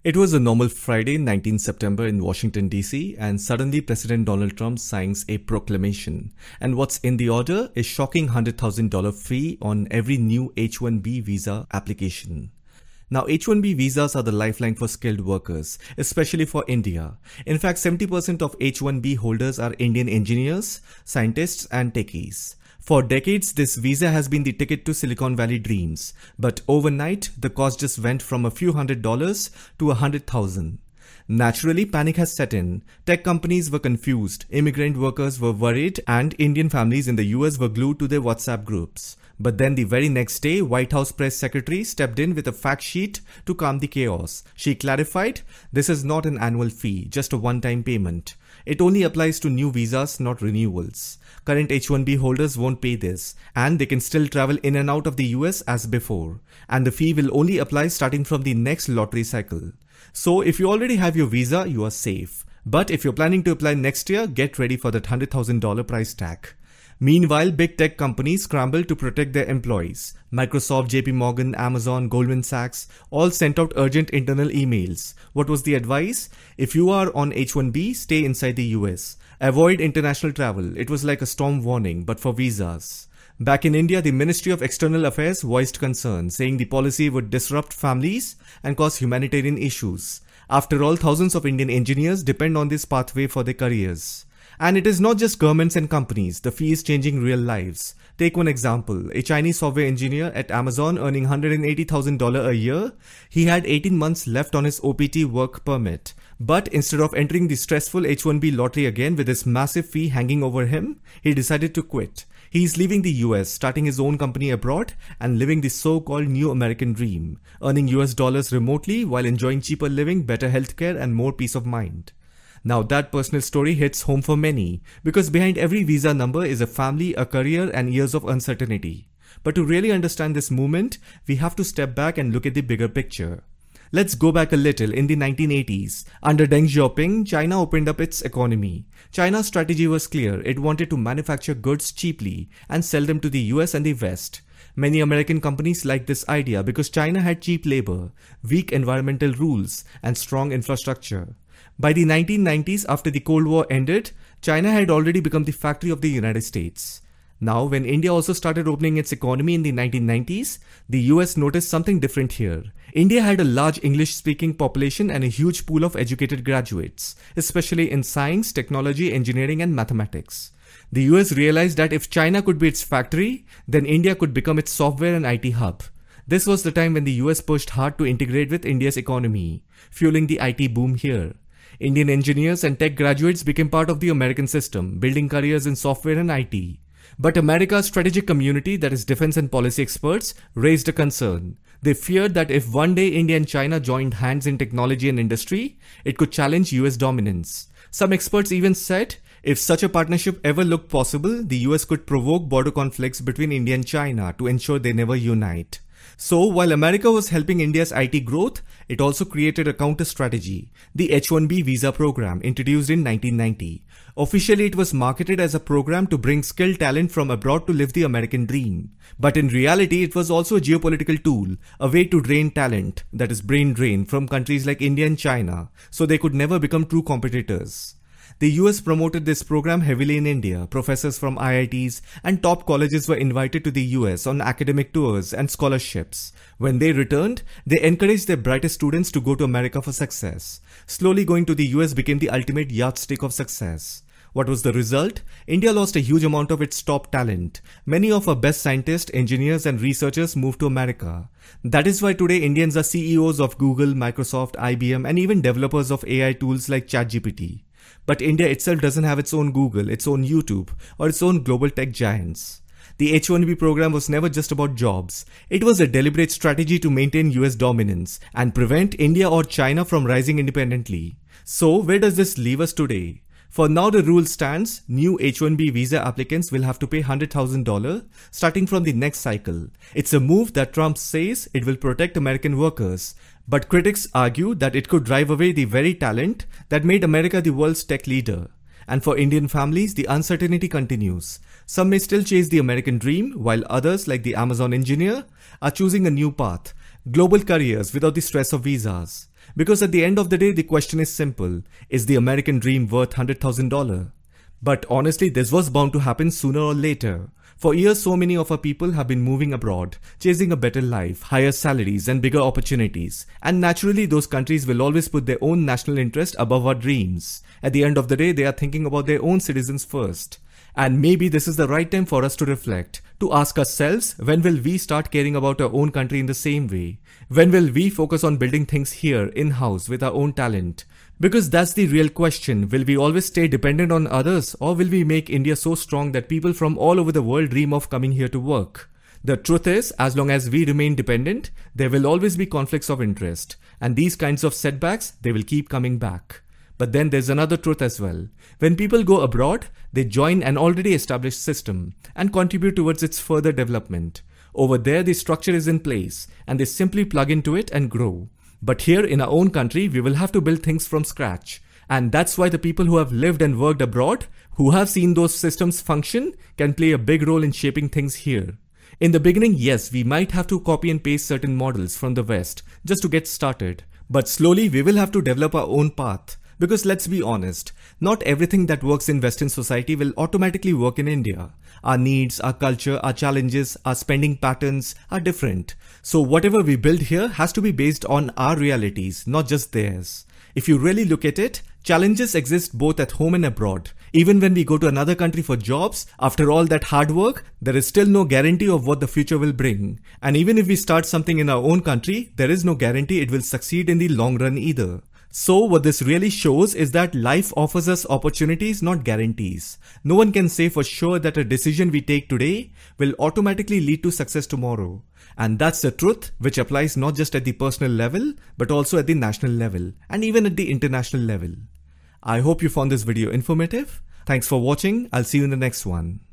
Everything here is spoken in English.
It was a normal Friday, 19 September in Washington, D.C., and suddenly President Donald Trump signs a proclamation. And what's in the order? A shocking $100,000 fee on every new H-1B visa application. Now, H-1B visas are the lifeline for skilled workers, especially for India. In fact, 70% of H-1B holders are Indian engineers, scientists, and techies. For decades, this visa has been the ticket to Silicon Valley dreams, but overnight, the cost just went from a few $100s to $100,000. Naturally, panic has set in. Tech companies were confused, immigrant workers were worried, and Indian families in the US were glued to their WhatsApp groups. But then the very next day, White House press secretary stepped in with a fact sheet to calm the chaos. She clarified, this is not an annual fee, just a one-time payment. It only applies to new visas, not renewals. Current H-1B holders won't pay this, and they can still travel in and out of the US as before. And the fee will only apply starting from the next lottery cycle. So if you already have your visa, you are safe. But if you're planning to apply next year, get ready for that $100,000 price tag. Meanwhile, big tech companies scramble to protect their employees. Microsoft, JP Morgan, Amazon, Goldman Sachs all sent out urgent internal emails. What was the advice? If you are on H-1B, stay inside the US. Avoid international travel. It was like a storm warning, but for visas. Back in India, the Ministry of External Affairs voiced concern, saying the policy would disrupt families and cause humanitarian issues. After all, thousands of Indian engineers depend on this pathway for their careers. And it is not just governments and companies, the fee is changing real lives. Take one example, a Chinese software engineer at Amazon earning $180,000 a year. He had 18 months left on his OPT work permit. But instead of entering the stressful H-1B lottery again with this massive fee hanging over him, he decided to quit. He is leaving the US, starting his own company abroad and living the so-called new American dream, earning US dollars remotely while enjoying cheaper living, better healthcare and more peace of mind. Now that personal story hits home for many, because behind every visa number is a family, a career and years of uncertainty. But to really understand this movement, we have to step back and look at the bigger picture. Let's go back a little. In the 1980s, under Deng Xiaoping, China opened up its economy. China's strategy was clear. It wanted to manufacture goods cheaply and sell them to the US and the West. Many American companies liked this idea because China had cheap labor, weak environmental rules, and strong infrastructure. By the 1990s, after the Cold War ended, China had already become the factory of the United States. Now, when India also started opening its economy in the 1990s, the US noticed something different here. India had a large English-speaking population and a huge pool of educated graduates, especially in science, technology, engineering, and mathematics. The US realized that if China could be its factory, then India could become its software and IT hub. This was the time when the US pushed hard to integrate with India's economy, fueling the IT boom here. Indian engineers and tech graduates became part of the American system, building careers in software and IT. But America's strategic community, that is defense and policy experts, raised a concern. They feared that if one day India and China joined hands in technology and industry, it could challenge US dominance. Some experts even said, if such a partnership ever looked possible, the US could provoke border conflicts between India and China to ensure they never unite. So, while America was helping India's IT growth, it also created a counter-strategy, the H-1B visa program introduced in 1990. Officially, it was marketed as a program to bring skilled talent from abroad to live the American dream. But in reality, it was also a geopolitical tool, a way to drain talent, that is brain drain, from countries like India and China, so they could never become true competitors. The US promoted this program heavily in India. Professors from IITs and top colleges were invited to the US on academic tours and scholarships. When they returned, they encouraged their brightest students to go to America for success. Slowly going to the US became the ultimate yardstick of success. What was the result? India lost a huge amount of its top talent. Many of our best scientists, engineers and researchers moved to America. That is why today Indians are CEOs of Google, Microsoft, IBM and even developers of AI tools like ChatGPT. But India itself doesn't have its own Google, its own YouTube, or its own global tech giants. The H-1B program was never just about jobs. It was a deliberate strategy to maintain US dominance and prevent India or China from rising independently. So, where does this leave us today? For now, the rule stands, new H-1B visa applicants will have to pay $100,000 starting from the next cycle. It's a move that Trump says it will protect American workers. But critics argue that it could drive away the very talent that made America the world's tech leader. And for Indian families, the uncertainty continues. Some may still chase the American dream, while others, like the Amazon engineer, are choosing a new path, global careers without the stress of visas. Because at the end of the day, the question is simple. Is the American dream worth $100,000? But honestly, this was bound to happen sooner or later. For years, so many of our people have been moving abroad, chasing a better life, higher salaries and bigger opportunities. And naturally, those countries will always put their own national interest above our dreams. At the end of the day, they are thinking about their own citizens first. And maybe this is the right time for us to reflect, to ask ourselves, when will we start caring about our own country in the same way? When will we focus on building things here, in-house, with our own talent? Because that's the real question. Will we always stay dependent on others, or will we make India so strong that people from all over the world dream of coming here to work? The truth is, as long as we remain dependent, there will always be conflicts of interest. And these kinds of setbacks, they will keep coming back. But then there's another truth as well. When people go abroad, they join an already established system and contribute towards its further development. Over there, the structure is in place and they simply plug into it and grow. But here in our own country, we will have to build things from scratch. And that's why the people who have lived and worked abroad, who have seen those systems function, can play a big role in shaping things here. In the beginning, yes, we might have to copy and paste certain models from the West just to get started. But slowly, we will have to develop our own path. Because let's be honest, not everything that works in Western society will automatically work in India. Our needs, our culture, our challenges, our spending patterns are different. So whatever we build here has to be based on our realities, not just theirs. If you really look at it, challenges exist both at home and abroad. Even when we go to another country for jobs, after all that hard work, there is still no guarantee of what the future will bring. And even if we start something in our own country, there is no guarantee it will succeed in the long run either. So what this really shows is that life offers us opportunities, not guarantees. No one can say for sure that a decision we take today will automatically lead to success tomorrow. And that's the truth which applies not just at the personal level, but also at the national level and even at the international level. I hope you found this video informative. Thanks for watching. I'll see you in the next one.